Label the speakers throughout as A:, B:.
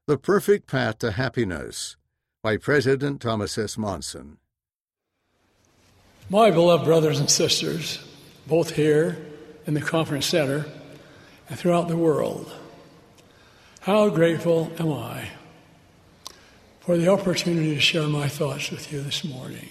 A: The Perfect Path to Happiness by President Thomas S. Monson.
B: My beloved brothers and sisters, both here in the conference center and throughout the world, how grateful am I for the opportunity to share my thoughts with you this morning.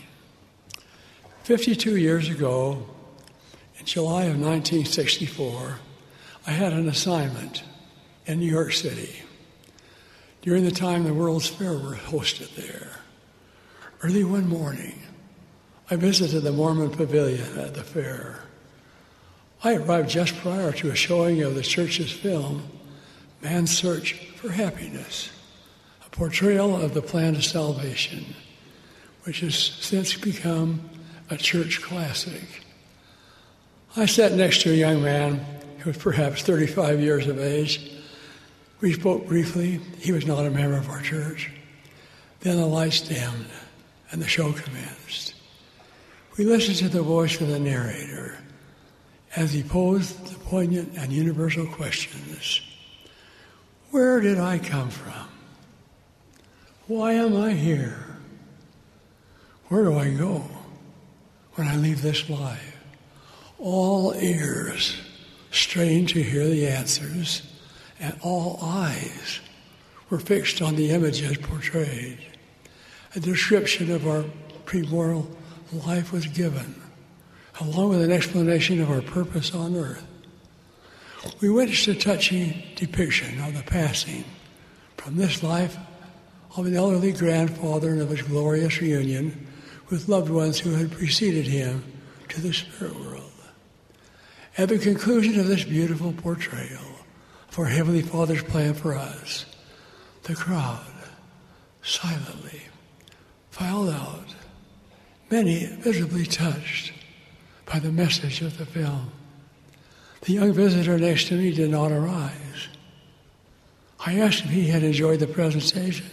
B: 52 years ago, in July of 1964, I had an assignment in New York City during the time the World's Fair was hosted there. Early one morning, I visited the Mormon Pavilion at the fair. I arrived just prior to a showing of the church's film, Man's Search for Happiness, a portrayal of the plan to salvation, which has since become a church classic. I sat next to a young man who was perhaps 35 years of age. We spoke briefly. He was not a member of our church. Then the lights dimmed and the show commenced. We listened to the voice of the narrator as he posed the poignant and universal questions. Where did I come from? Why am I here? Where do I go when I leave this life? All ears strained to hear the answers, and all eyes were fixed on the images portrayed. A description of our premortal life was given, along with an explanation of our purpose on earth. We witnessed a touching depiction of the passing from this life of an elderly grandfather and of his glorious reunion with loved ones who had preceded him to the spirit world. At the conclusion of this beautiful portrayal of our Heavenly Father's plan for us, the crowd silently filed out, many visibly touched by the message of the film. The young visitor next to me did not arise. I asked if he had enjoyed the presentation.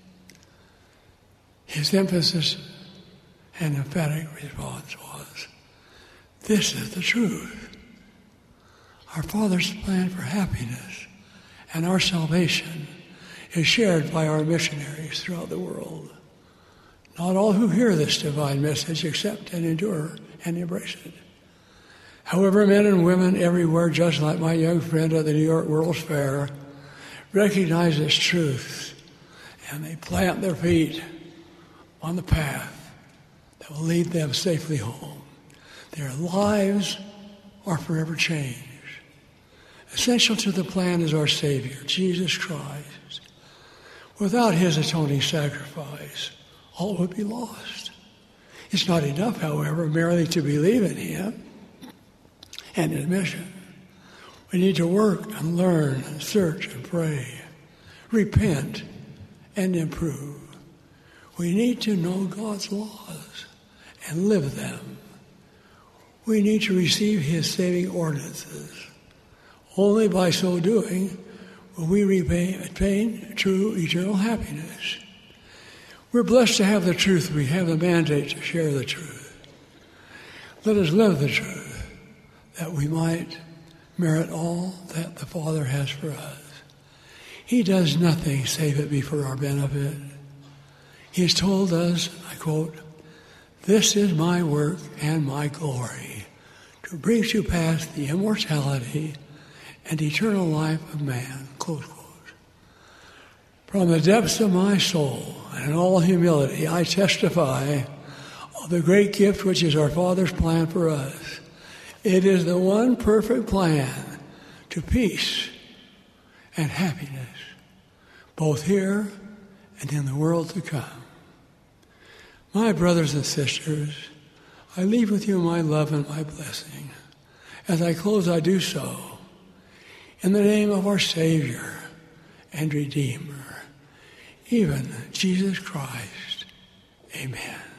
B: His emphasis and emphatic response was, "This is the truth. Our Father's plan for happiness and our salvation is shared by our missionaries throughout the world. Not all who hear this divine message accept and endure and embrace it. However, men and women everywhere, just like my young friend at the New York World's Fair, recognize this truth, and they plant their feet on the path that will lead them safely home. Their lives are forever changed. Essential to the plan is our Savior, Jesus Christ. Without his atoning sacrifice, all would be lost. It's not enough, however, merely to believe in him and his mission. We need to work and learn and search and pray, repent and improve. We need to know God's laws and live them. We need to receive his saving ordinances. Only by so doing will we attain true eternal happiness. We're blessed to have the truth. We have the mandate to share the truth. Let us live the truth, that we might merit all that the Father has for us. He does nothing save it be for our benefit. He has told us, I quote, "This is my work and my glory, to bring to pass the immortality and eternal life of man," close quote. From the depths of my soul and in all humility, I testify of the great gift which is our Father's plan for us. It is the one perfect plan to peace and happiness, both here and in the world to come. My brothers and sisters, I leave with you my love and my blessing. As I close, I do so in the name of our Savior and Redeemer, even Jesus Christ. Amen.